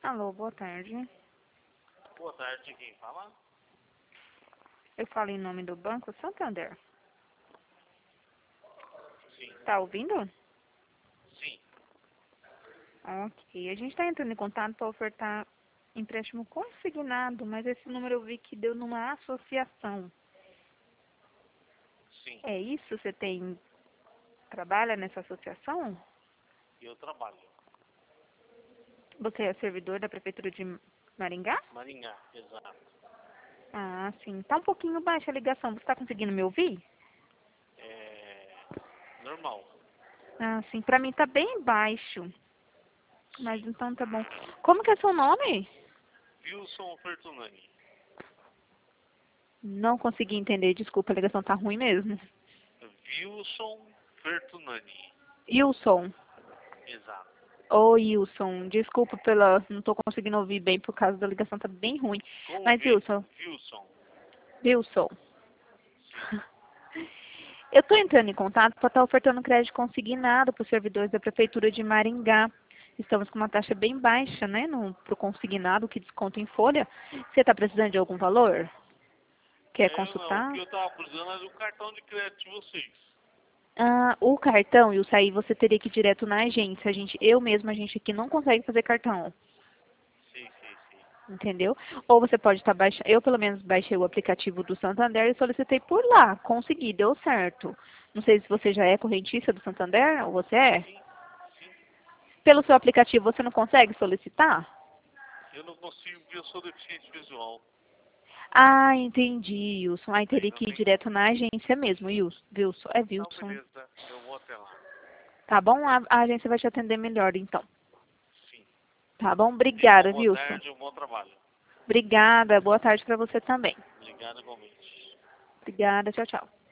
Alô, boa tarde. Boa tarde, quem fala? Eu falo em nome do Banco Santander. Sim. Tá ouvindo? Sim. Ok. A gente está entrando em contato para ofertar empréstimo consignado, mas esse número eu vi que deu numa associação. Sim. É isso? Você trabalha nessa associação? Eu trabalho. Você é servidor da Prefeitura de Maringá? Maringá, exato. Ah, sim. Tá um pouquinho baixa a ligação. Você está conseguindo me ouvir? É normal. Ah, sim. Para mim tá bem baixo. Mas Sim. então tá bom. Como que é seu nome? Wilson Fertunani. Não consegui entender. Desculpa, a ligação tá ruim mesmo. Wilson Fertunani. Wilson. Exato. Oi, Wilson. Desculpa pela... Não tô conseguindo ouvir bem por causa da ligação tá bem ruim. Com Mas, V. Wilson. Wilson. Wilson. Sim. Eu tô entrando em contato para estar ofertando crédito consignado para os servidores da Prefeitura de Maringá. Estamos com uma taxa bem baixa, né, pro consignado, que desconta em folha. Você está precisando de algum valor? Quer Eu não. O consultar? que eu tava precisando é do cartão de crédito de vocês. Ah, o cartão, Wilson, aí você teria que ir direto na agência. Eu mesma, a gente aqui não consegue fazer cartão. Sim, sim, sim. Entendeu? Ou você pode estar baixando. Eu, pelo menos, baixei o aplicativo do Santander e solicitei por lá. Consegui, deu certo. Não sei se você já é correntista do Santander ou você é. Sim, sim. Pelo seu aplicativo, você não consegue solicitar? Eu não consigo porque eu sou deficiente visual. Ah, entendi, Wilson. Aí Aí teria não que ir tem. direto na agência mesmo, Wilson. Wilson. É Não, Wilson. beleza. Eu vou até lá. Tá bom? A agência vai te atender melhor, então. Sim. Tá bom? Tenha uma Obrigada, boa Wilson. tarde e um bom trabalho. Obrigada. Boa tarde para você também. Obrigado igualmente. Obrigada. Tchau, tchau.